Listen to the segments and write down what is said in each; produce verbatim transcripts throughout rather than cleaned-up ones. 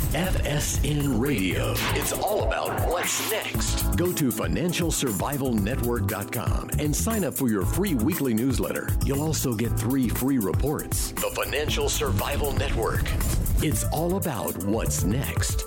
F S N Radio. It's all about what's next. Go to financial survival network dot com and sign up for your free weekly newsletter. You'll also get three free reports. The Financial Survival Network. It's all about what's next.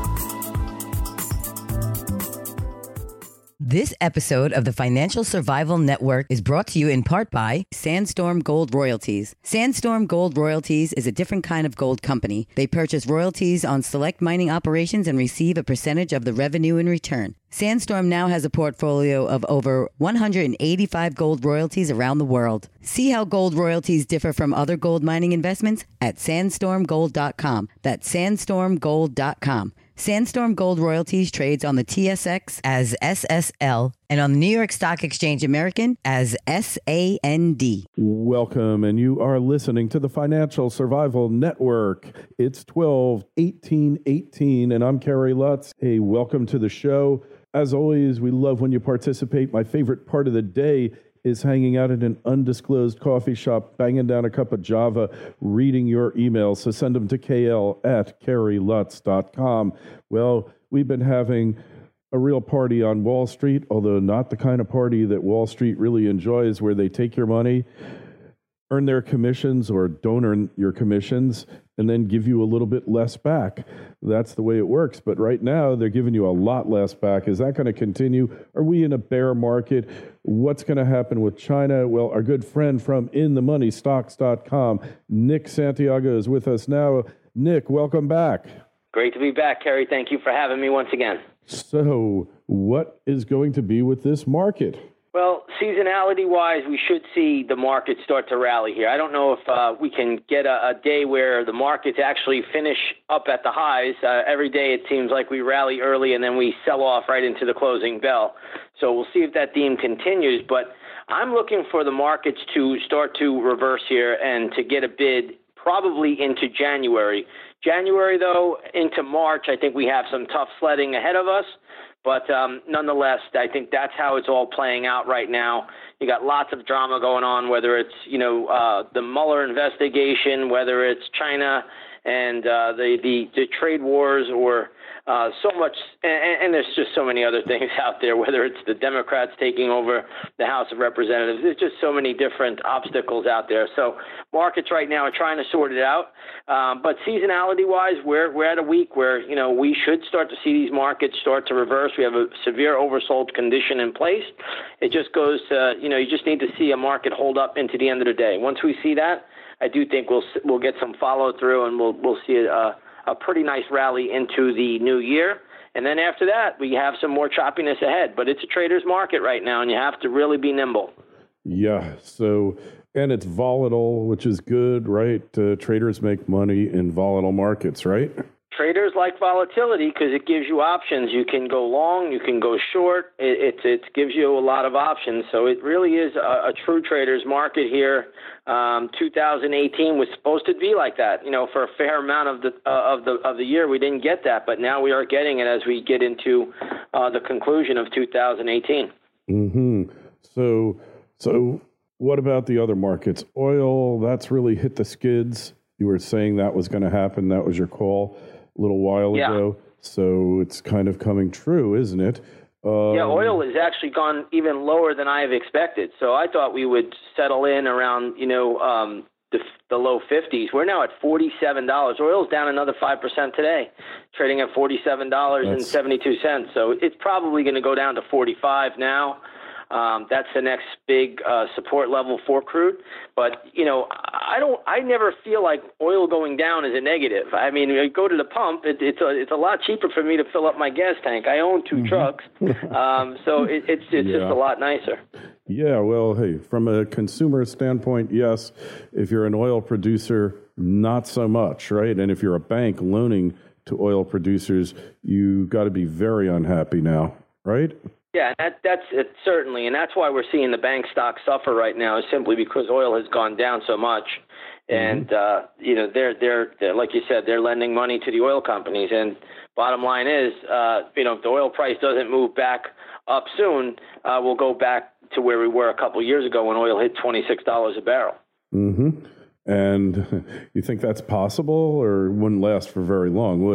This episode of the Financial Survival Network is brought to you in part by Sandstorm Gold Royalties. Sandstorm Gold Royalties is a different kind of gold company. They purchase royalties on select mining operations and receive a percentage of the revenue in return. Sandstorm now has a portfolio of over one hundred eighty-five gold royalties around the world. See how gold royalties differ from other gold mining investments at sandstorm gold dot com. That's sandstorm gold dot com. Sandstorm Gold Royalties trades on the T S X as S S L and on the New York Stock Exchange American as S A N D. Welcome, and you are listening to the Financial Survival Network. It's twelve eighteen eighteen, and I'm Kerry Lutz. Hey, welcome to the show. As always, we love when you participate. My favorite part of the day is hanging out at an undisclosed coffee shop, banging down a cup of Java, reading your emails. So send them to K L at kerry lutz dot com. Well, we've been having a real party on Wall Street, although not the kind of party that Wall Street really enjoys, where they take your money, earn their commissions or don't earn your commissions, and then give you a little bit less back. That's the way it works. But right now, they're giving you a lot less back. Is that going to continue? Are we in a bear market? What's going to happen with China? Well, our good friend from in the money stocks dot com, Nick Santiago, is with us now. Nick, welcome back. Great to be back, Kerry. Thank you for having me once again. So what is going to be with this market? Well, seasonality-wise, we should see the market start to rally here. I don't know if uh, we can get a, a day where the markets actually finish up at the highs. Uh, every day it seems like we rally early and then we sell off right into the closing bell. So we'll see if that theme continues. But I'm looking for the markets to start to reverse here and to get a bid probably into January. January, though, into March, I think we have some tough sledding ahead of us. But um, nonetheless, I think that's how it's all playing out right now. You got lots of drama going on, whether it's, you know, uh, the Mueller investigation, whether it's China and uh, the, the, the trade wars, or uh, so much. And, and there's just so many other things out there, whether it's the Democrats taking over the House of Representatives. There's just so many different obstacles out there. So markets right now are trying to sort it out. Um, but seasonality-wise, we're we're at a week where, you know, we should start to see these markets start to reverse. We have a severe oversold condition in place. It just goes to, you know, you just need to see a market hold up into the end of the day. Once we see that, I do think we'll we'll get some follow-through, and we'll we'll see a, a pretty nice rally into the new year. And then after that, we have some more choppiness ahead. But it's a trader's market right now, and you have to really be nimble. Yeah, so... And it's volatile, which is good, right? Uh, traders make money in volatile markets, right? Traders like volatility because it gives you options. You can go long, you can go short. It, it, it gives you a lot of options. So it really is a, a true trader's market here. Um, two thousand eighteen was supposed to be like that. You know, for a fair amount of the uh, of the of the year, we didn't get that, but now we are getting it as we get into uh, the conclusion of two thousand eighteen. Mm-hmm. So, so. What about the other markets? Oil, that's really hit the skids. You were saying that was going to happen. That was your call a little while yeah. ago. So it's kind of coming true, isn't it? Um, yeah, oil has actually gone even lower than I have expected. So I thought we would settle in around, you know, um, the, the low fifties. We're now at forty-seven dollars. Oil's down another five percent today, trading at forty-seven dollars and seventy-two cents. So it's probably going to go down to forty-five now. Um, that's the next big uh, support level for crude. But, you know, I don't. I never feel like oil going down is a negative. I mean, I go to the pump. It, it's a it's a lot cheaper for me to fill up my gas tank. I own two mm-hmm. trucks, um, so it, it's it's yeah. just a lot nicer. Yeah. Well, hey, from a consumer standpoint, yes. If you're an oil producer, not so much, right? And if you're a bank loaning to oil producers, you got to be very unhappy now, right? Yeah, that, that's it, certainly, and that's why we're seeing the bank stocks suffer right now, is simply because oil has gone down so much, and mm-hmm. uh, you know they're, they're they're like you said, they're lending money to the oil companies, and bottom line is, uh, you know, if the oil price doesn't move back up soon, uh, we'll go back to where we were a couple of years ago when oil hit twenty-six dollars a barrel. Mm-hmm. And you think that's possible, or wouldn't last for very long, would it?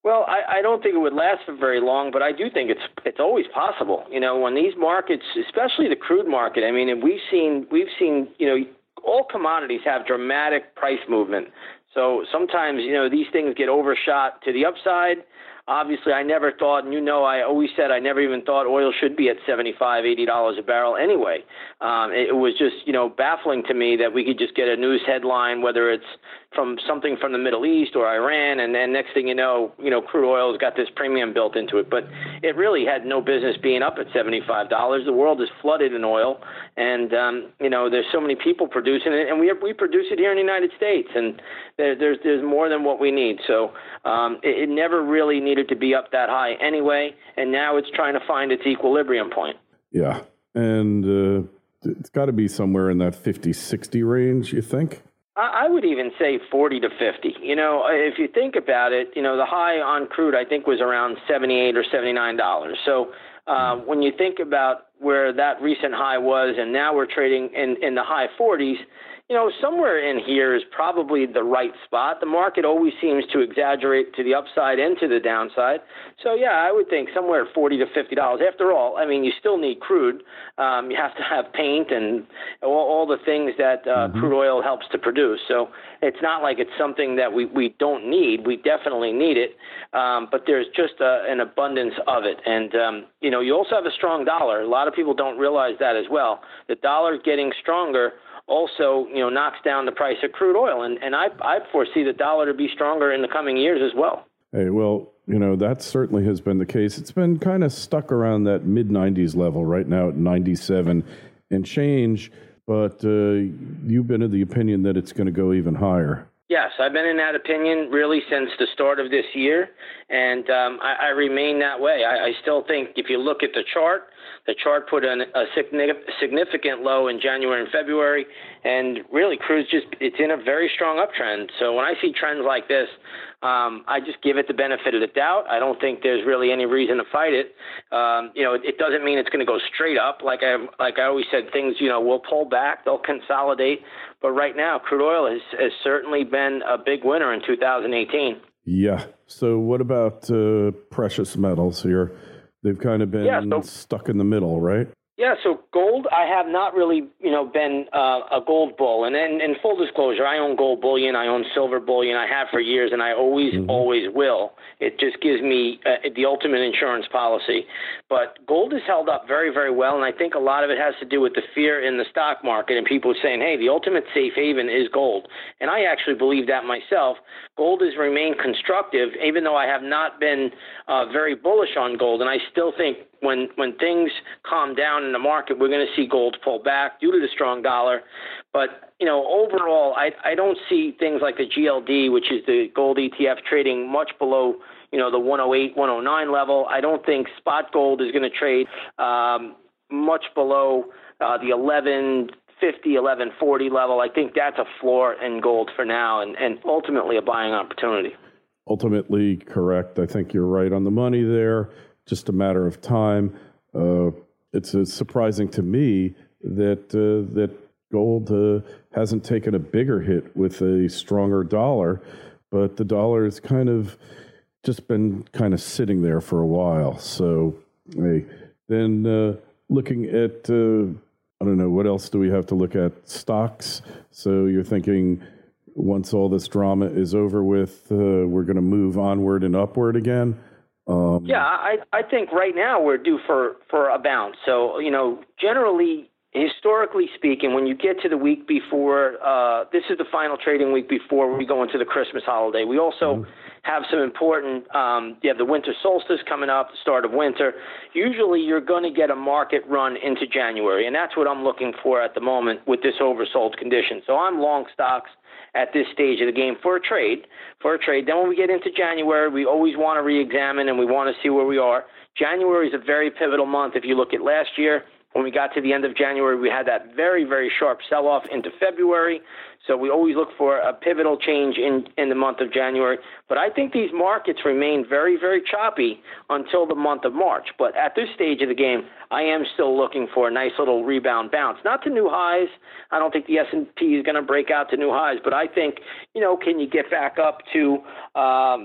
Well, I, I don't think it would last for very long, but I do think it's it's always possible. You know, when these markets, especially the crude market, I mean, we've seen we've seen you know all commodities have dramatic price movement. So sometimes you know these things get overshot to the upside. Obviously, I never thought, and you know, I always said I never even thought oil should be at seventy-five, eighty dollars a barrel anyway. Um, it, it was just, you know, baffling to me that we could just get a news headline, whether it's from something from the Middle East or Iran, and then next thing you know, you know, crude oil has got this premium built into it. But it really had no business being up at seventy-five dollars. The world is flooded in oil, and, um, you know, there's so many people producing it, and we we produce it here in the United States, and there, there's, there's more than what we need. So um, it, it never really needed to be up that high anyway, and now it's trying to find its equilibrium point. Yeah, and uh, it's got to be somewhere in that fifty, sixty range, you think? I would even say forty to fifty. You know, if you think about it, you know, the high on crude, I think, was around seventy-eight or seventy-nine dollars. So uh, when you think about where that recent high was, and now we're trading in, in the high forties, you know, somewhere in here is probably the right spot. The market always seems to exaggerate to the upside and to the downside. So, yeah, I would think somewhere forty to fifty dollars. After all, I mean, you still need crude. Um, you have to have paint and all, all the things that uh, mm-hmm. crude oil helps to produce. So it's not like it's something that we, we don't need. We definitely need it. Um, but there's just a, an abundance of it. And, um, you know, you also have a strong dollar. A lot of people don't realize that as well. The dollar getting stronger also, you know, knocks down the price of crude oil. And, and I, I foresee the dollar to be stronger in the coming years as well. Hey, well, you know, that certainly has been the case. It's been kind of stuck around that mid nineties level right now at ninety-seven and change. But uh, you've been of the opinion that it's going to go even higher. Yes, I've been in that opinion really since the start of this year, and um, I, I remain that way. I, I still think if you look at the chart, the chart put in a significant low in January and February, and really crude's just, it's in a very strong uptrend. So when I see trends like this, um, I just give it the benefit of the doubt. I don't think there's really any reason to fight it. Um, you know, it, it doesn't mean it's going to go straight up. Like I like I always said, things, you know, will pull back, they'll consolidate. But right now, crude oil has, has certainly been a big winner in two thousand eighteen. Yeah. So what about uh, precious metals here? They've kind of been yeah, so, stuck in the middle, right? Yeah, so gold, I have not really, you know, been uh, a gold bull. And in, in full disclosure, I own gold bullion, I own silver bullion, I have for years, and I always, mm-hmm. always will. It just gives me uh, the ultimate insurance policy. But gold has held up very, very well, and I think a lot of it has to do with the fear in the stock market and people saying, hey, the ultimate safe haven is gold. And I actually believe that myself. Gold has remained constructive, even though I have not been uh, very bullish on gold, and I still think When when things calm down in the market, we're going to see gold pull back due to the strong dollar. But, you know, overall, I, I don't see things like the G L D, which is the gold E T F, trading much below, you know, the one oh eight, one oh nine level. I don't think spot gold is going to trade um, much below uh, the eleven fifty, eleven forty level. I think that's a floor in gold for now and, and ultimately a buying opportunity. Ultimately correct. I think you're right on the money there. Just a matter of time. Uh, it's uh, surprising to me that uh, that gold uh, hasn't taken a bigger hit with a stronger dollar, but the dollar has kind of just been kind of sitting there for a while. So, hey, then uh, looking at, uh, I don't know, what else do we have to look at? Stocks. So you're thinking once all this drama is over with, uh, we're going to move onward and upward again? Um, yeah, I, I think right now we're due for, for a bounce. So, you know, generally, historically speaking, when you get to the week before, uh, this is the final trading week before we go into the Christmas holiday. We also mm-hmm. have some important, um, you have the winter solstice coming up, the start of winter. Usually you're going to get a market run into January, and that's what I'm looking for at the moment with this oversold condition. So I'm long stocks at this stage of the game for a trade, for a trade. Then when we get into January, we always want to re-examine and we want to see where we are. January is a very pivotal month. If you look at last year, when we got to the end of January, we had that very, very sharp sell-off into February. So we always look for a pivotal change in, in the month of January. But I think these markets remain very, very choppy until the month of March. But at this stage of the game, I am still looking for a nice little rebound bounce. Not to new highs. I don't think the S and P is going to break out to new highs. But I think, you know, can you get back up to um,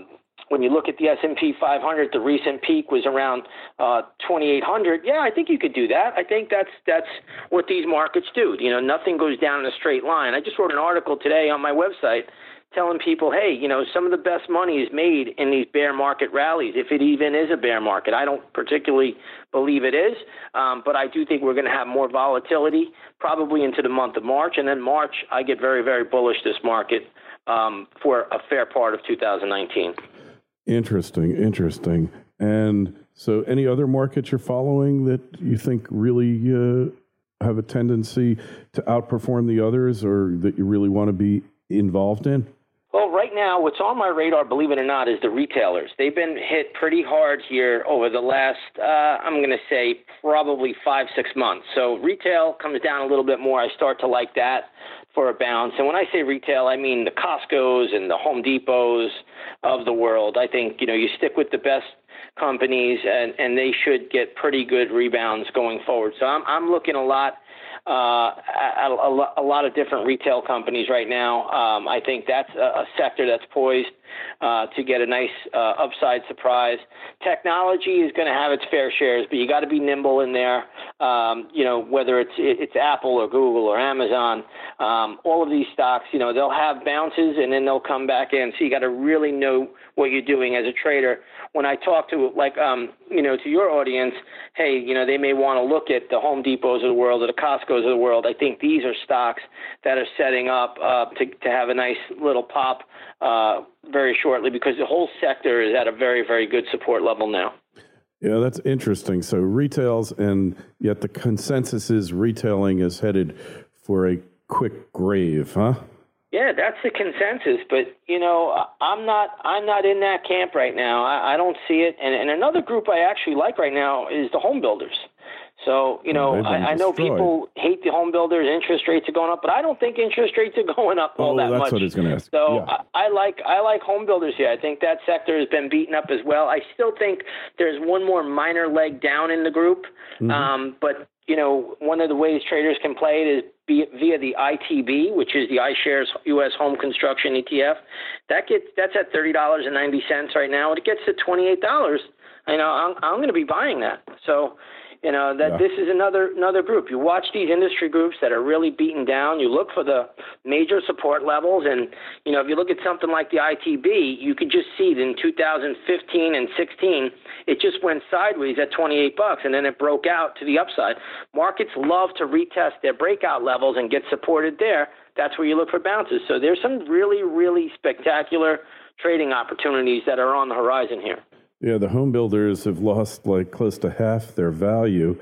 when you look at the S and P five hundred, the recent peak was around uh, twenty-eight hundred. Yeah, I think you could do that. I think that's that's what these markets do. You know, nothing goes down in a straight line. I just wrote an article today on my website telling people, hey, you know, some of the best money is made in these bear market rallies, if it even is a bear market. I don't particularly believe it is, um, but I do think we're going to have more volatility probably into the month of March. And then March, I get very, very bullish this market um, for a fair part of two thousand nineteen. Interesting, interesting. And so any other markets you're following that you think really uh, have a tendency to outperform the others or that you really want to be involved in? Well, right now, what's on my radar, believe it or not, is the retailers. They've been hit pretty hard here over the last, uh, I'm going to say, probably five, six months. So retail comes down a little bit more. I start to like that for a bounce. And when I say retail, I mean the Costcos and the Home Depots of the world. I think, you know, you stick with the best companies, and, and they should get pretty good rebounds going forward. So I'm, I'm looking a lot Uh, a, a, a lot of different retail companies right now. Um, I think that's a, a sector that's poised uh, to get a nice uh, upside surprise. Technology is going to have its fair shares, but you got to be nimble in there. Um, you know, whether it's it's Apple or Google or Amazon, um, all of these stocks, you know, they'll have bounces and then they'll come back in. So you got to really know what you're doing as a trader. When I talk to, like, um, you know, to your audience, hey, you know, they may want to look at the Home Depots of the world or the Costcos of the world. I think these are stocks that are setting up uh, to, to have a nice little pop uh, very shortly, because the whole sector is at a very, very good support level now. Yeah, that's interesting. So retails, and yet the consensus is retailing is headed for a quick grave, huh? Yeah, that's the consensus, but you know, I'm not. I'm not in that camp right now. I, I don't see it. And, and another group I actually like right now is the home builders. So you know, oh, I, I know people hate the home builders. Interest rates are going up, but I don't think interest rates are going up all oh, that that's much. That's what I was going to ask. So yeah. I, I like. I like home builders here. I think that sector has been beaten up as well. I still think there's one more minor leg down in the group, mm-hmm. um, but. You know, one of the ways traders can play it is via the I T B, which is the iShares U S Home Construction E T F. That gets that's at thirty dollars and ninety cents right now. When it gets to twenty-eight dollars, you know, I'm, I'm going to be buying that. So, you know, that yeah. this is another another group. You watch these industry groups that are really beaten down. You look for the major support levels, and you know, if you look at something like the I T B, you could just see that in two thousand fifteen and sixteen, it just went sideways at twenty-eight bucks, and then it broke out to the upside. Markets love to retest their breakout levels and get supported there. That's where you look for bounces. So there's some really, really spectacular trading opportunities that are on the horizon here. Yeah, the home builders have lost like close to half their value,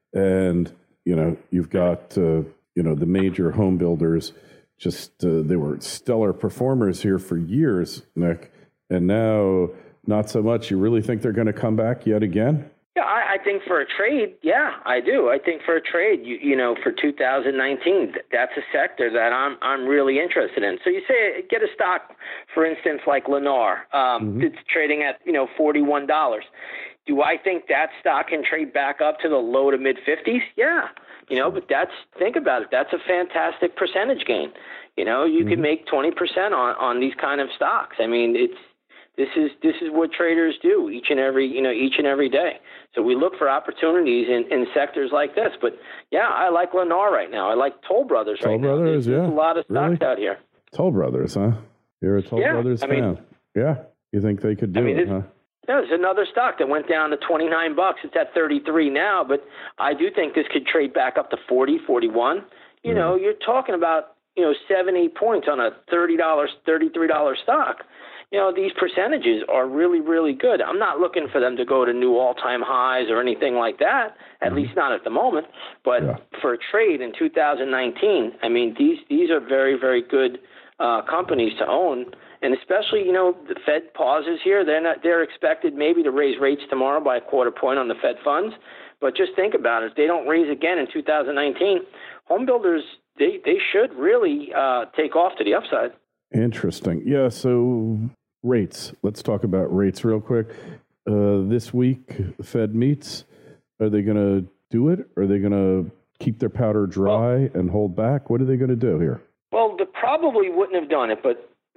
and you know you've got uh, you know the major home builders. Just uh, they were stellar performers here for years, Nick, and now not so much. You really think they're going to come back yet again? Yeah, I, I think for a trade, yeah, I do. I think for a trade, you, you know, for two thousand nineteen, that's a sector that I'm I'm really interested in. So you say get a stock, for instance, like Lennar. Um, mm-hmm. It's trading at, you know, forty-one dollars. Do I think that stock can trade back up to the low to mid fifties? Yeah, you know, but that's think about it. That's a fantastic percentage gain. You know, you mm-hmm. can make twenty percent on on these kind of stocks. I mean, it's. This is this is what traders do each and every you know each and every day. So we look for opportunities in, in sectors like this. But yeah, I like Lennar right now. I like Toll Brothers Toll right Brothers, now. There's, yeah. there's a lot of stocks really? out here. Toll Brothers, huh? You're a Toll yeah, Brothers I fan. Mean, yeah, you think they could do I mean, it, huh? Yeah, there's another stock that went down to twenty-nine bucks. It's at thirty-three now, but I do think this could trade back up to forty, forty-one. You yeah. know, you're talking about you know seventy points on a thirty dollars, thirty-three dollars stock. You know, these percentages are really, really good. I'm not looking for them to go to new all-time highs or anything like that, at mm-hmm. least not at the moment. But yeah. for a trade in two thousand nineteen, I mean, these these are very, very good uh, companies to own. And especially, you know, the Fed pauses here. They're not, they're expected maybe to raise rates tomorrow by a quarter point on the Fed funds. But just think about it. If they don't raise again in two thousand nineteen, home builders, they, they should really uh, take off to the upside. Interesting. Yeah, so rates. Let's talk about rates real quick. Uh, this week, the Fed meets. Are they going to do it? Are they going to keep their powder dry well, and hold back? What are they going to do here? Well, they probably wouldn't have done it, but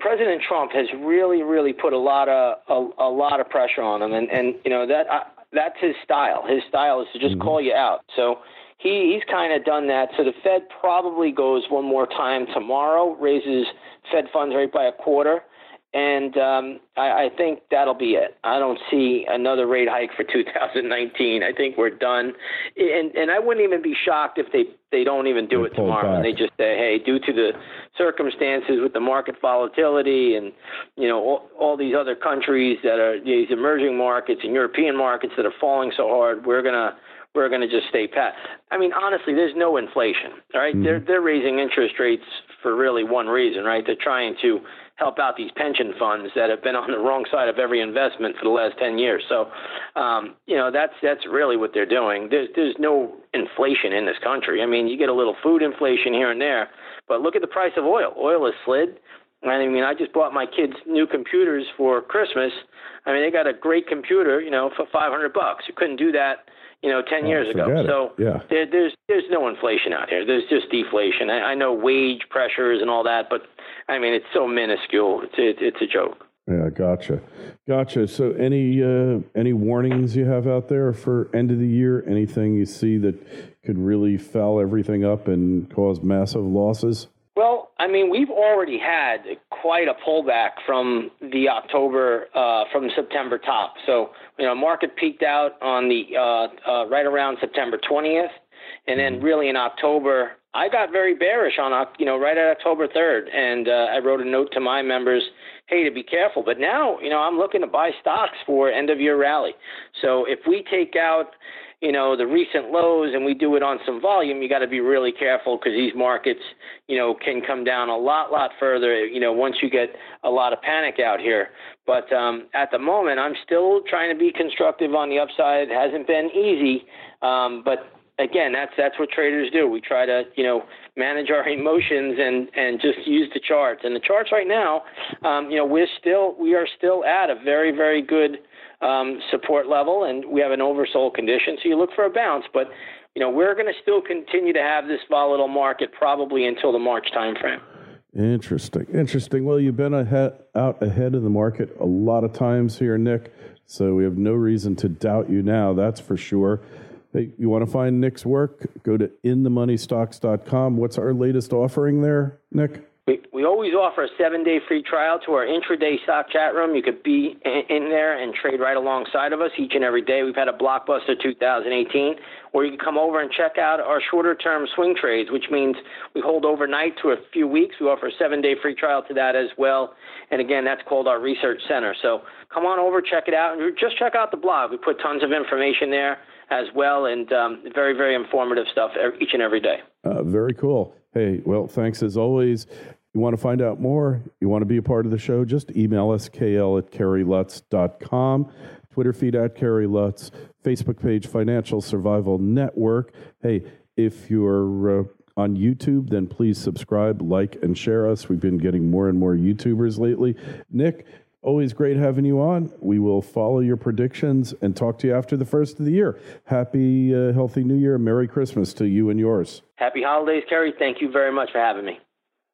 President Trump has really, really put a lot of a, a lot of pressure on him, and, and you know that uh, that's his style. His style is to just mm-hmm. call you out. So he, he's kind of done that. So the Fed probably goes one more time tomorrow, raises Fed funds rate by a quarter. And um, I, I think that'll be it. I don't see another rate hike for two thousand nineteen. I think we're done. And and I wouldn't even be shocked if they, they don't even do they it tomorrow. And they just say, hey, due to the circumstances with the market volatility and, you know, all, all these other countries that are these emerging markets and European markets that are falling so hard, we're going to we're going to just stay pat. I mean, honestly, there's no inflation, all right? Mm-hmm. They're, they're raising interest rates for really one reason, right? They're trying to help out these pension funds that have been on the wrong side of every investment for the last ten years. So, um, you know, that's that's really what they're doing. There's, there's no inflation in this country. I mean, you get a little food inflation here and there, but look at the price of oil. Oil has slid. I mean, I just bought my kids new computers for Christmas. I mean, they got a great computer, you know, for five hundred bucks. You couldn't do that, you know, ten oh, years ago. It. So yeah. there, there's there's no inflation out here. There's just deflation. I, I know wage pressures and all that, but I mean, it's so minuscule. It's it, it's a joke. Yeah, gotcha, gotcha. So, any uh, any warnings you have out there for end of the year? Anything you see that could really foul everything up and cause massive losses? Well, I mean, we've already had quite a pullback from the October, uh, from the September top. So, you know, market peaked out on the uh, uh, right around September twentieth, and then really in October, I got very bearish on, you know, right at October third, and uh, I wrote a note to my members, hey, to be careful. But now, you know, I'm looking to buy stocks for end of year rally. So if we take out, you know, the recent lows and we do it on some volume, you got to be really careful because these markets, you know, can come down a lot, lot further, you know, once you get a lot of panic out here. But um, at the moment, I'm still trying to be constructive on the upside. It hasn't been easy, um, but again, that's that's what traders do. We try to, you know, manage our emotions and, and just use the charts. And the charts right now, um, you know, we're still we are still at a very, very good um, support level, and we have an oversold condition. So you look for a bounce, but you know, we're going to still continue to have this volatile market probably until the March timeframe. Interesting, interesting. Well, you've been ahead, out ahead of the market a lot of times here, Nick. So we have no reason to doubt you now. That's for sure. Hey, you want to find Nick's work? Go to in the money stocks dot com. What's our latest offering there, Nick? We, we always offer a seven-day free trial to our intraday stock chat room. You could be in there and trade right alongside of us each and every day. We've had a blockbuster two thousand eighteen. Or you can come over and check out our shorter-term swing trades, which means we hold overnight to a few weeks. We offer a seven-day free trial to that as well. And again, that's called our research center. So come on over, check it out, and just check out the blog. We put tons of information there as well, and um, very, very informative stuff each and every day. Uh, very cool. Hey, well, thanks as always. You want to find out more? You want to be a part of the show? Just email us, K L at Kerry Lutz dot com, Twitter feed at Kerry Lutz, Facebook page, Financial Survival Network. Hey, if you're uh, on YouTube, then please subscribe, like, and share us. We've been getting more and more YouTubers lately. Nick, always great having you on. We will follow your predictions and talk to you after the first of the year. Happy, uh, healthy New Year. Merry Christmas to you and yours. Happy holidays, Kerry. Thank you very much for having me.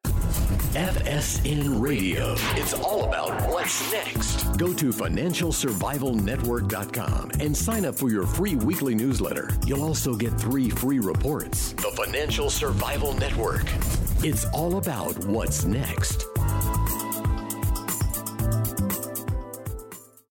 F S N Radio. It's all about what's next. Go to financial survival network dot com and sign up for your free weekly newsletter. You'll also get three free reports. The Financial Survival Network. It's all about what's next.